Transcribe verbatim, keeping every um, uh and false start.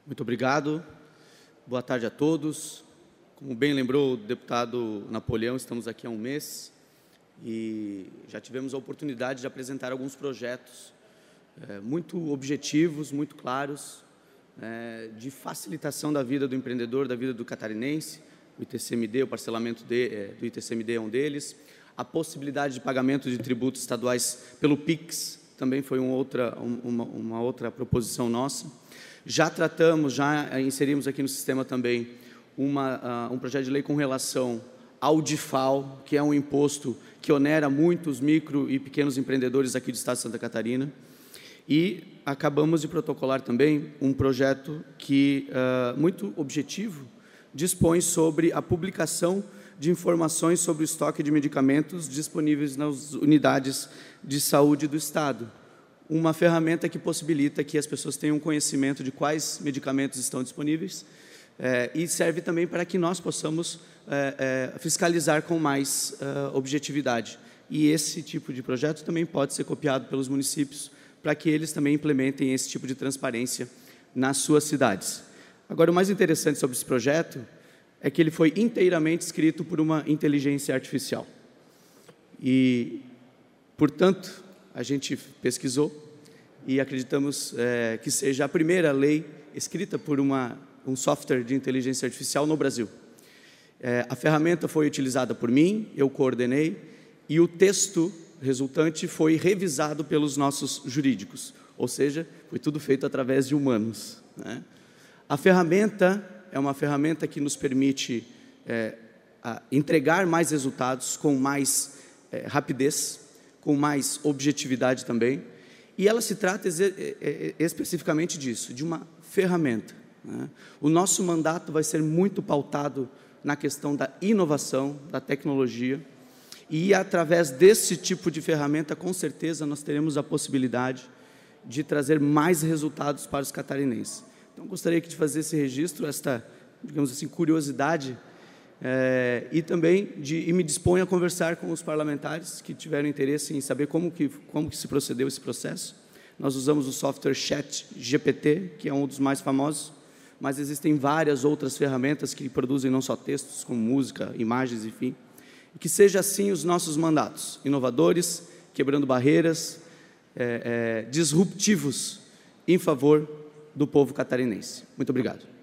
Muito obrigado. Boa tarde a todos. Como bem lembrou o deputado Napoleão, estamos aqui há um mês e já tivemos a oportunidade de apresentar alguns projetos é, muito objetivos, muito claros, é, de facilitação da vida do empreendedor, da vida do catarinense. O I T C M D, o parcelamento de, é, do I T C M D é um deles. A possibilidade de pagamento de tributos estaduais pelo Pix também foi uma outra, uma, uma outra proposição nossa. Já tratamos, já inserimos aqui no sistema também uma, uh, um projeto de lei com relação ao D I F A L, que é um imposto que onera muito os micro e pequenos empreendedores aqui do estado de Santa Catarina. E acabamos de protocolar também um projeto que, uh, muito objetivo, dispõe sobre a publicação de informações sobre o estoque de medicamentos disponíveis nas unidades de saúde do estado. Uma ferramenta que possibilita que as pessoas tenham conhecimento de quais medicamentos estão disponíveis é, e serve também para que nós possamos é, é, fiscalizar com mais é, objetividade. E esse tipo de projeto também pode ser copiado pelos municípios para que eles também implementem esse tipo de transparência nas suas cidades. Agora, o mais interessante sobre esse projeto é que ele foi inteiramente escrito por uma inteligência artificial. E, portanto, a gente pesquisou e acreditamos é, que seja a primeira lei escrita por uma, um software de inteligência artificial no Brasil. É, a ferramenta foi utilizada por mim, eu coordenei, e o texto resultante foi revisado pelos nossos jurídicos, ou seja, foi tudo feito através de humanos, né? A ferramenta é uma ferramenta que nos permite é, a entregar mais resultados com mais é, rapidez, com mais objetividade também, e ela se trata especificamente disso, de uma ferramenta, né? O nosso mandato vai ser muito pautado na questão da inovação, da tecnologia, e através desse tipo de ferramenta, com certeza, nós teremos a possibilidade de trazer mais resultados para os catarinenses. Então, gostaria de fazer esse registro, esta, digamos assim, curiosidade, É, e também de, e me disponho a conversar com os parlamentares que tiveram interesse em saber como que, como que se procedeu esse processo. Nós usamos o software Chat G P T, que é um dos mais famosos, mas existem várias outras ferramentas que produzem não só textos, como música, imagens, enfim. E que seja assim os nossos mandatos, inovadores, quebrando barreiras, é, é, disruptivos em favor do povo catarinense. Muito obrigado.